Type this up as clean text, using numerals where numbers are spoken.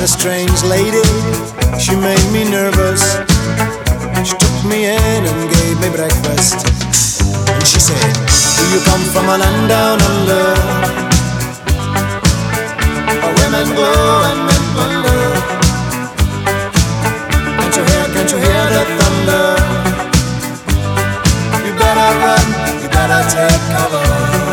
met a strange lady, she made me nervous. She took me in and gave me breakfast. And she said, do you come from a land down under, where women glow and men wonder? Can't you hear the thunder? You better run, you better take cover.